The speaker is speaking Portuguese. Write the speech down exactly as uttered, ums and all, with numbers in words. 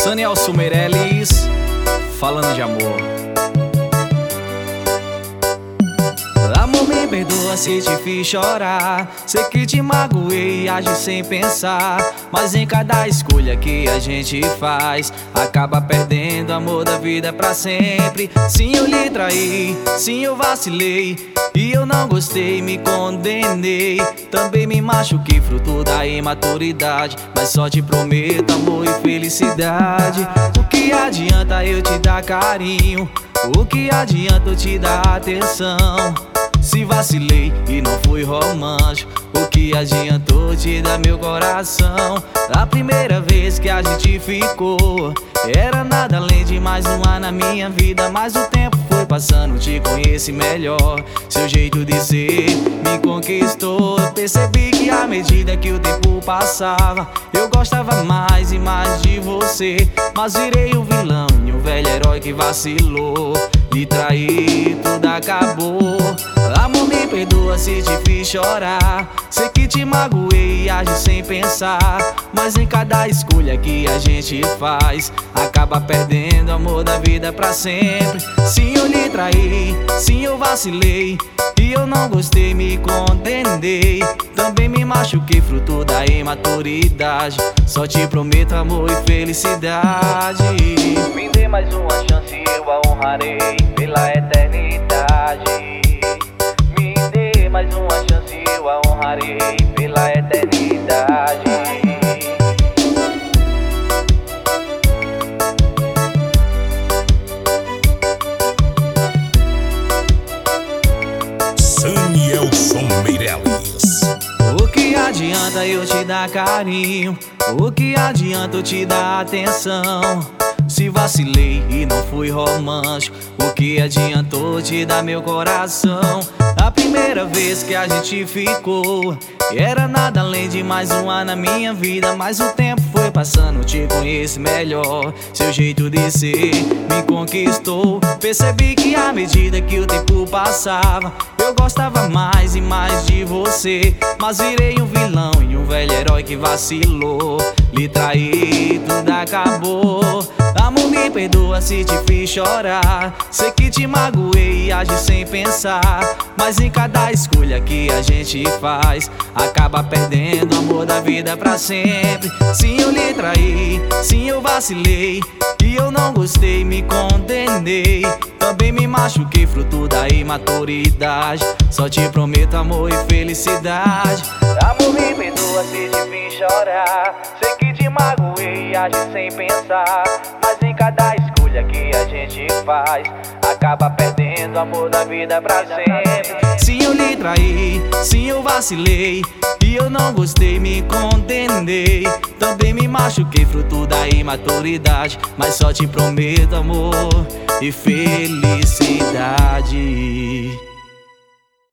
Sanielson Meirelles, falando de amor. Amor, me perdoa se te fiz chorar. Sei que te magoei e agi sem pensar, mas em cada escolha que a gente faz acaba perdendo o amor da vida pra sempre. Sim, eu lhe traí, sim, eu vacilei e eu não gostei, me condenei. Também me machuquei, fruto da imaturidade, mas só te prometo amor e felicidade. O que adianta eu te dar carinho? O que adianta eu te dar atenção? Se vacilei e não fui romântico, o que adiantou te dar meu coração? A primeira vez que a gente ficou era nada além de mais um ar na minha vida, mas o tempo foi passando, te conheci melhor. Seu jeito de ser me conquistou. Percebi que à medida que o tempo passava eu gostava mais e mais de você, mas virei o vilão e o velho herói que vacilou. Me traí, tudo acabou. Amor, me perdoa se te fiz chorar. Sei que te magoei e agi sem pensar, mas em cada escolha que a gente faz acaba perdendo o amor da vida pra sempre. Sim, eu lhe traí, sim, eu vacilei e eu não gostei, me condenei. Também me machuquei, fruto da imaturidade. Só te prometo amor e felicidade. Me dê mais uma chance, eu a honrarei pela eternidade. Me dê mais uma chance, eu a honrarei pela eternidade. Sanielson Meirelles. O que adianta eu te dar carinho? O que adianta eu te dar atenção? Se vacilei e não fui romântico, o que adiantou te dar meu coração? A primeira vez que a gente ficou era nada além de mais um ar na minha vida, mas o tempo foi passando, te conheci melhor. Seu jeito de ser me conquistou. Percebi que à medida que o tempo passava eu gostava mais e mais de você, mas virei um vilão e um velho herói que vacilou. Lhe traí, tudo acabou. Amor, me perdoa se te fiz chorar. Sei que te magoei e agi sem pensar, mas em cada escolha que a gente faz acaba perdendo o amor da vida pra sempre. Sim, eu lhe traí, sim, eu vacilei e eu não gostei, me condenei. Também me machuquei, fruto da imaturidade. Só te prometo amor e felicidade. Amor, me perdoa se te fiz chorar. Sei que te magoei e agi sem pensar, mas em cada escolha que a gente faz acaba perdendo o amor da vida pra sempre. Sim, eu lhe traí, sim, eu vacilei e eu não gostei, me condenei. Também me machuquei, fruto da imaturidade, mas só te prometo amor e felicidade.